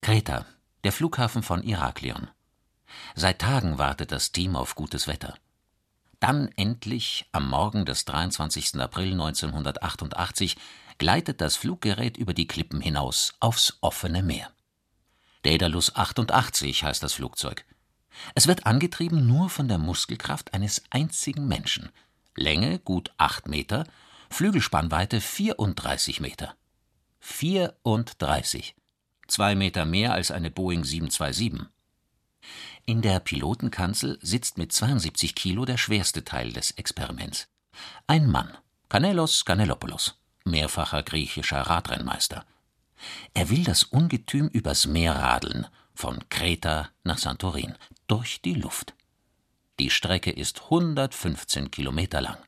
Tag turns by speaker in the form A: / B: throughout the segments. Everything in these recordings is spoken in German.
A: Kreta, der Flughafen von Iraklion. Seit Tagen wartet das Team auf gutes Wetter. Dann endlich, am Morgen des 23. April 1988, gleitet das Fluggerät über die Klippen hinaus aufs offene Meer. Daedalus 88 heißt das Flugzeug. Es wird angetrieben nur von der Muskelkraft eines einzigen Menschen. Länge gut 8 Meter, Flügelspannweite 34 Meter. 34. 2 Meter mehr als eine Boeing 727. In der Pilotenkanzel sitzt mit 72 Kilo der schwerste Teil des Experiments. Ein Mann, Kanelos Kanellopoulos, mehrfacher griechischer Radrennmeister. Er will das Ungetüm übers Meer radeln, von Kreta nach Santorin, durch die Luft. Die Strecke ist 115 Kilometer lang.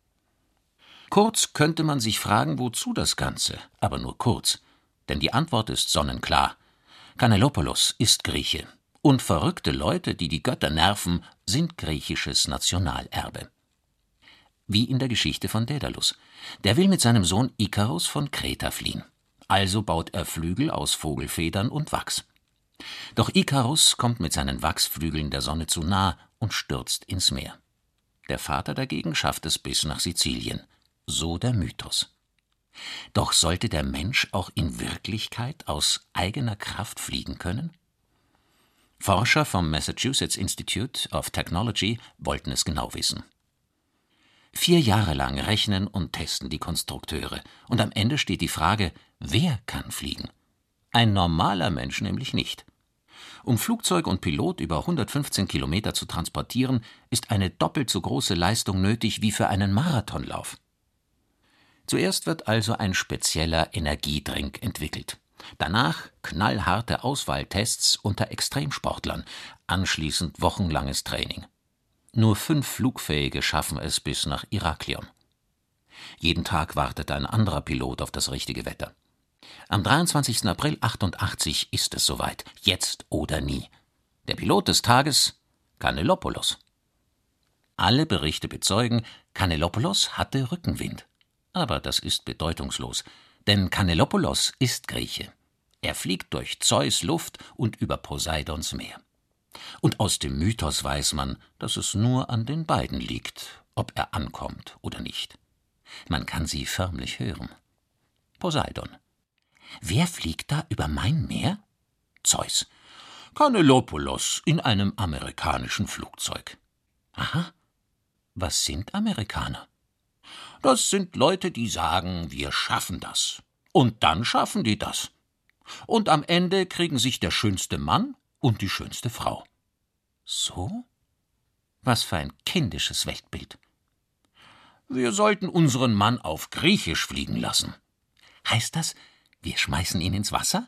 A: Kurz könnte man sich fragen, wozu das Ganze, aber nur kurz, denn die Antwort ist sonnenklar. Kanellopoulos ist Grieche. Und verrückte Leute, die die Götter nerven, sind griechisches Nationalerbe. Wie in der Geschichte von Daedalus. Der will mit seinem Sohn Ikarus von Kreta fliehen. Also baut er Flügel aus Vogelfedern und Wachs. Doch Ikarus kommt mit seinen Wachsflügeln der Sonne zu nah und stürzt ins Meer. Der Vater dagegen schafft es bis nach Sizilien. So der Mythos. Doch sollte der Mensch auch in Wirklichkeit aus eigener Kraft fliegen können? Forscher vom Massachusetts Institute of Technology wollten es genau wissen. 4 Jahre lang rechnen und testen die Konstrukteure. Und am Ende steht die Frage, wer kann fliegen? Ein normaler Mensch nämlich nicht. Um Flugzeug und Pilot über 115 Kilometer zu transportieren, ist eine doppelt so große Leistung nötig wie für einen Marathonlauf. Zuerst wird also ein spezieller Energiedrink entwickelt. Danach knallharte Auswahltests unter Extremsportlern, anschließend wochenlanges Training. Nur 5 Flugfähige schaffen es bis nach Iraklion. Jeden Tag wartet ein anderer Pilot auf das richtige Wetter. Am 23. April 88 ist es soweit, jetzt oder nie. Der Pilot des Tages, Kanellopoulos. Alle Berichte bezeugen, Kanellopoulos hatte Rückenwind. Aber das ist bedeutungslos. Denn Kanellopoulos ist Grieche. Er fliegt durch Zeus Luft und über Poseidons Meer. Und aus dem Mythos weiß man, dass es nur an den beiden liegt, ob er ankommt oder nicht. Man kann sie förmlich hören. Poseidon. Wer fliegt da über mein Meer? Zeus. Kanellopoulos in einem amerikanischen Flugzeug. Aha. Was sind Amerikaner? Das sind Leute, die sagen, wir schaffen das. Und dann schaffen die das. Und am Ende kriegen sich der schönste Mann und die schönste Frau. So? Was für ein kindisches Weltbild. Wir sollten unseren Mann auf Griechisch fliegen lassen. Heißt das, wir schmeißen ihn ins Wasser?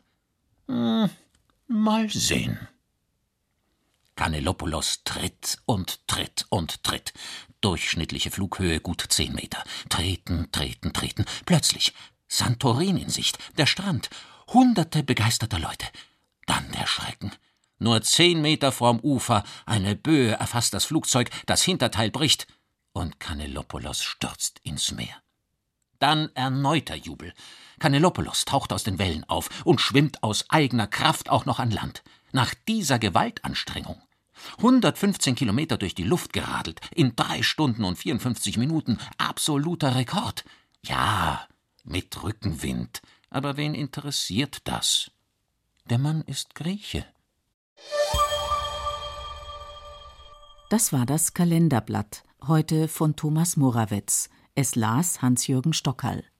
A: Mal sehen. Kanellopoulos tritt und tritt und tritt. Durchschnittliche Flughöhe gut 10 Meter. Treten, treten, treten. Plötzlich Santorin in Sicht, der Strand, Hunderte begeisterter Leute. Dann der Schrecken. Nur 10 Meter vorm Ufer, eine Böe erfasst das Flugzeug, das Hinterteil bricht und Kanellopoulos stürzt ins Meer. Dann erneuter Jubel. Kanellopoulos taucht aus den Wellen auf und schwimmt aus eigener Kraft auch noch an Land. Nach dieser Gewaltanstrengung 115 Kilometer durch die Luft geradelt, in 3 Stunden und 54 Minuten, absoluter Rekord. Ja, mit Rückenwind. Aber wen interessiert das? Der Mann ist Grieche.
B: Das war das Kalenderblatt, heute von Thomas Morawetz. Es las Hans-Jürgen Stockerl.